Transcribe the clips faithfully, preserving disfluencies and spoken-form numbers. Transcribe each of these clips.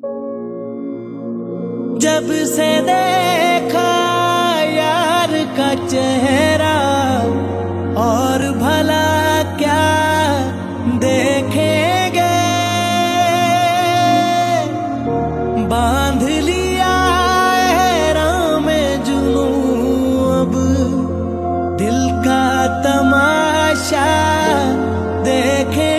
जब से देखा यार का चेहरा और भला क्या देखेंगे, बांध लिया है राह में जुनूं, अब दिल का तमाशा देखेंगे।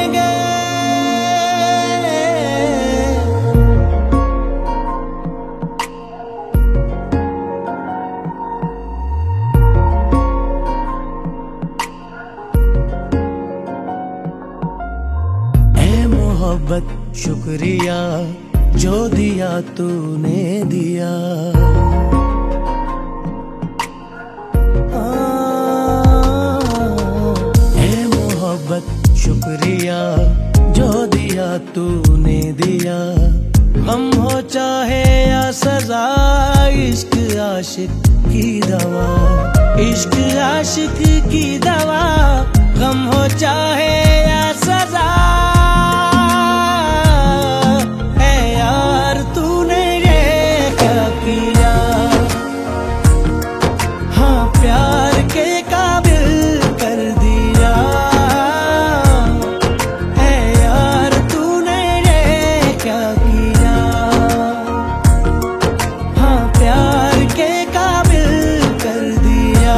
मोहब्बत शुक्रिया जो दिया तूने दिया, ए मोहब्बत शुक्रिया जो दिया तूने दिया। गम हो चाहे या सजा, इश्क आशिक की दवा, इश्क आशिक की दवा। गम हो चाहे या सजा, प्यार के काबिल कर दिया है यार तूने ये क्या किया। हाँ प्यार के काबिल कर दिया।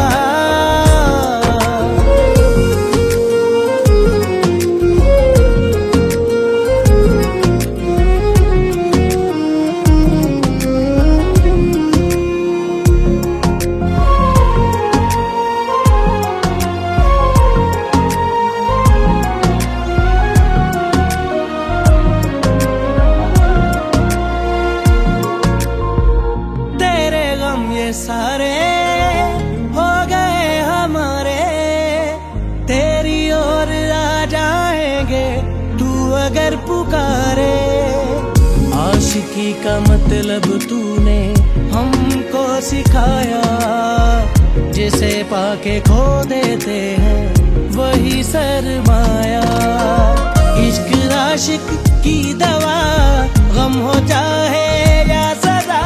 सारे हो गए हमारे, तेरी ओर आ जाएंगे तू अगर पुकारे। आशिकी का मतलब तूने हमको सिखाया, जिसे पाके खो देते हैं वही सरमाया। इश्क आशिक की दवा, गम हो चाहे या सजा,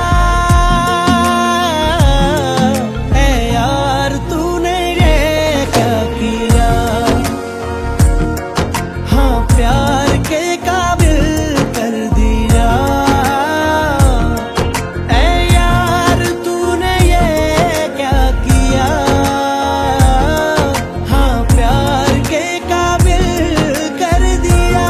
प्यार के काबिल कर दिया। ऐ यार तूने ये क्या किया। हाँ प्यार के काबिल कर दिया।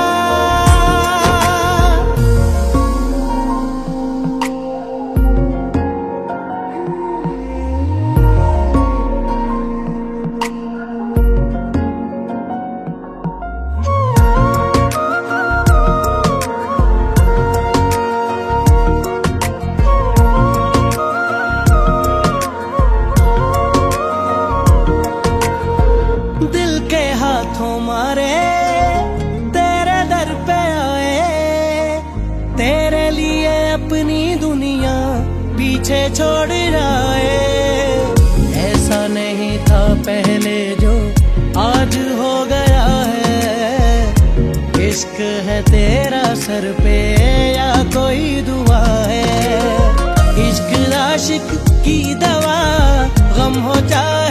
दिल के हाथों मारे तेरे दर पे आए, तेरे लिए अपनी दुनिया पीछे छोड़ जाए। ऐसा नहीं था पहले जो आज हो गया है। इश्क है तेरा सर पे या कोई दुआ है। इश्क आशिक की दवा, गम हो चाहे